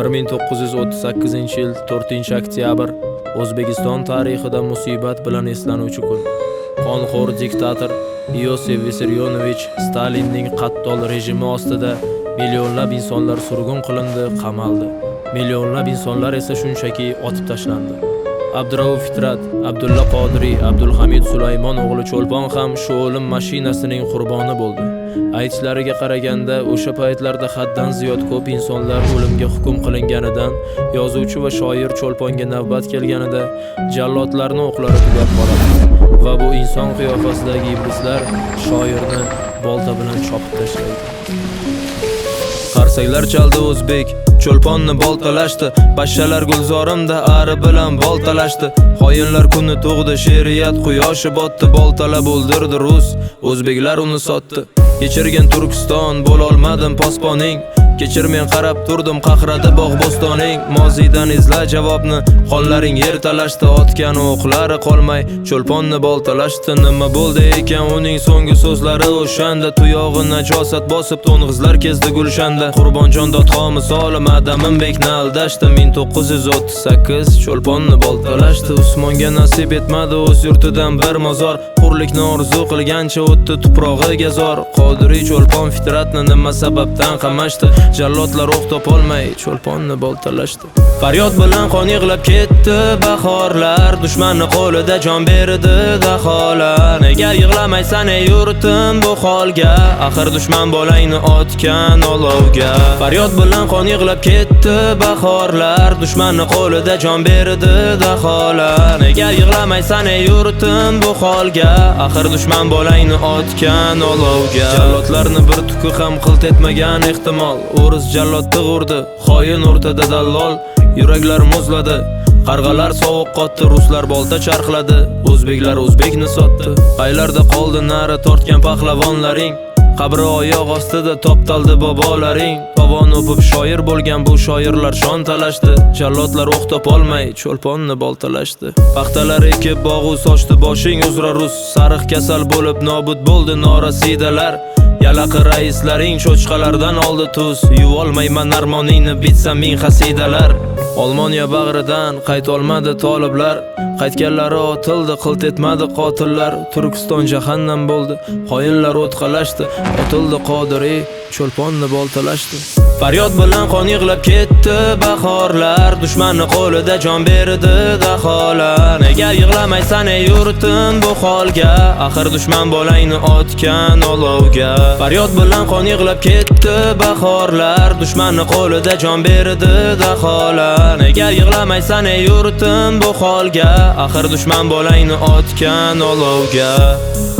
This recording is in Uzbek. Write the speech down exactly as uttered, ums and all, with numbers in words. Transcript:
bir ming to'qqiz yuz o'ttiz sakkizinchi yil to'rtinchi oktyabr O'zbekiston tarixida musibat bilan eslanuvchi kun. Qonxo'r diktator Iosif Vissarionovich Stalinning qattol rejimi ostida millionlab insonlar surgun qilindi, qamaldi. Millionlab insonlar esa shunchaki otib tashlandi. Abdurauf Fitrat, Abdulla Qodiriy, Abdulhamid Sulaymon o'g'li Cho'lpon ham shu o'lim mashinasining qurboni bo'ldi. Aytishlariga qaraganda, o'sha paytlarda haddan ziyod ko'p insonlar o'limga hukm qilinganidan, yozuvchi va shoir Cho'lponga navbat kelganida jallodlarning o'qlari tugab qoladi va bu inson qiyofasidagi iblislar shoirni bolta bilan chopib tashlaydi. Qarsaklar chaldi o'zbek, Cho'lponni boltalashdi, pashshalar gulzorimda ari bilan boltalashdi. Xoyinlar kuni tug'di, she'riyat quyoshi botdi, boltalab o'ldirdi rus, o'zbeklar uni sotdi. Kechirgan Turkiston, bo'lolmadim posponing. Kechir, men qarab turdim, qaqradi bog' bo'stoning. Mozidan izla javobni, xonlaring yer talashdi, otgan o'qlari qolmay Cho'lponni boltalashdi. Nima bo'ldi ekan uning so'nggi so'zlari o'shanda? Tuyog'i najosat bosib to'ng'izlar kezdi gulshanda. Qurbonjon dodxo misoli Madaminbekni aldashdi. ming to'qqiz yuz o'ttiz sakkiz Cho'lponni boltalashdi. Usmonga nasib etmadi o'z yurtidan bir mozor. Hurlikni orzu qilgancha o'tdi tuprog'iga zor. Qodiriy Cho'lpon Fitratni nima sababdan qamashdi? Jallodlar o'q topolmay Cho'lponni boltalashdi. Faryod bilan qon yig'lab ketdi bahorlar, dushmanni qo'lida jon berdi daholar. Nega yig'lamaysan ey yurtim bu holga? Axir dushman bolangni otgan olovga. Faryod bilan qon yig'lab ketdi bahorlar, dushmanni qo'lida jon berdi daholar. Nega yig'lamaysan ey yurtim bu holga? Axir dushman bolangni otgan olovga. Jallodlarni bir tuki ham qilt etmagan ehtimol. O'ris jallodni urdi, xoin o'rtada dallol. Yuraklar muzladi, qarg'alar sovuq qotdi, ruslar bolta charxladi, o'zbeklar o'zbekni sotdi. Qaylarda qoldi nari tortgan pahlavonlaring? Qabri oyoq ostida toptaldi bobolaring. Tovon o'pib shoir bo'lgan bu shoirlar shon talashdi. Jallodlar o'q topolmay Cho'lponni boltalashdi. Paxtalar ekib bog'u sochdi boshing uzra rus. Sariq kasal bo'lib nobud bo'ldi norasidalar. Yalaqi raislaring cho'chqalardan oldi tuz. Yuvolmayman armoningni bitsa ming xasidalar. Olmoniya bag'ridan qaytolmadi toliblar. Qaytganlari otildi, qilt etmadi qotillar. Turkiston jahannam bo'ldi, xoinlar o'tqalashdi. Otildi Qodiriy, Cho'lponni boltalashdi. Faryod bilan qon yig'lab ketdi bahorlar, dushmanni qo'lida jon berdi daholar. Nega yig'lamaysan ey yurtim bu holga? Axir dushman bolangni otgan olovga. Faryod bilan qon yig'lab ketdi bahorlar, dushmanni qo'lida jon berdi daholar. Nega yig'lamaysan ey yurtim bu holga? Axir dushman bolangni otgan olovga.